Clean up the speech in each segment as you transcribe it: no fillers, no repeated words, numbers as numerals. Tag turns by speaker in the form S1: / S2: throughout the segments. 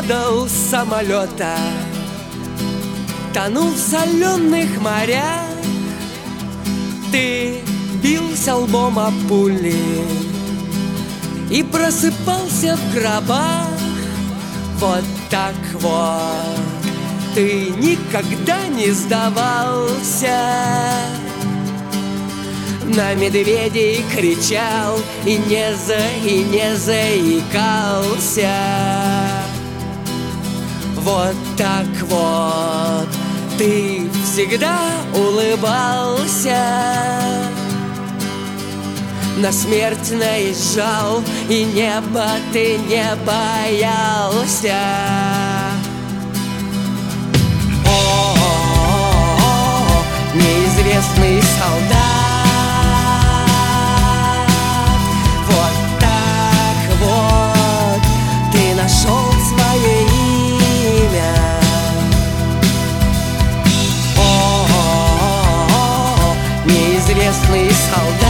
S1: падал с самолета, тонул в соленых морях. Ты бился лбом об пули и просыпался в гробах. Вот так вот ты никогда не сдавался. На медведей кричал и не заикался. Вот так вот ты всегда улыбался. На смерть наезжал, и неба ты не боялся. О, неизвестный солдат, вот так вот ты нашел свое имя. О, неизвестный солдат,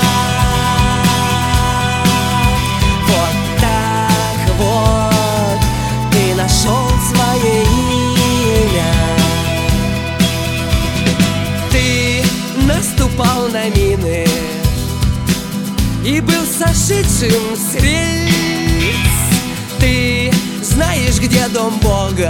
S1: нашел свое имя. Ты наступал на мины и был сошедшим с рельс. Ты знаешь, где дом Бога,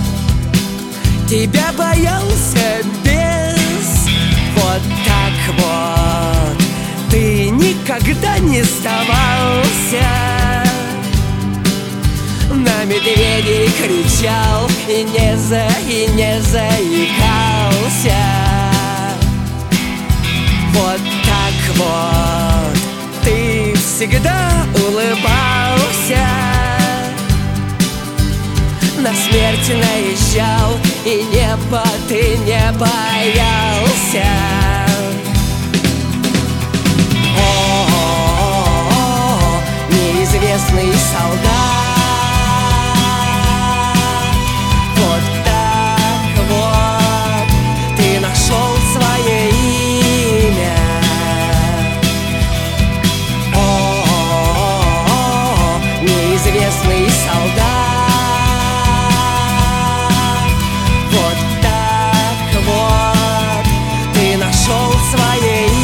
S1: тебя боялся бес. Вот так вот ты никогда не сдавался. На медведей кричал и не заикался. Вот так вот ты всегда улыбался. На смерть наезжал, и неба ты не боялся. О, неизвестный солдат, вот так вот ты нашел свое имя. О, неизвестный солдат, вот так вот ты нашел свое имя.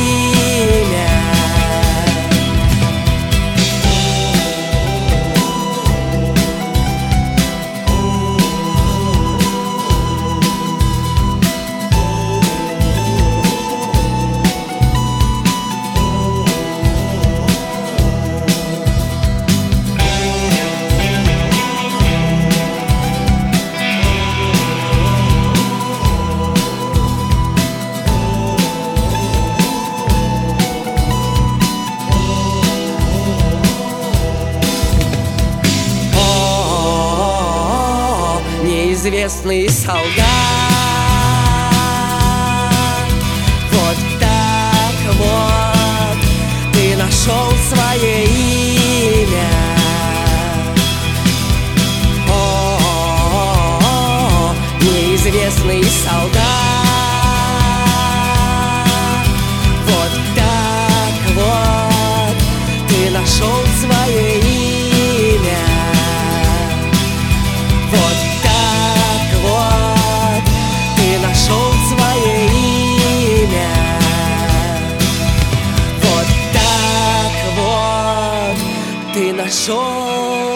S1: Неизвестный солдат, вот так вот ты нашел свое имя. О, неизвестный солдат, вот так вот ты нашел свое имя. Вот нашел свое имя. Вот так вот ты нашел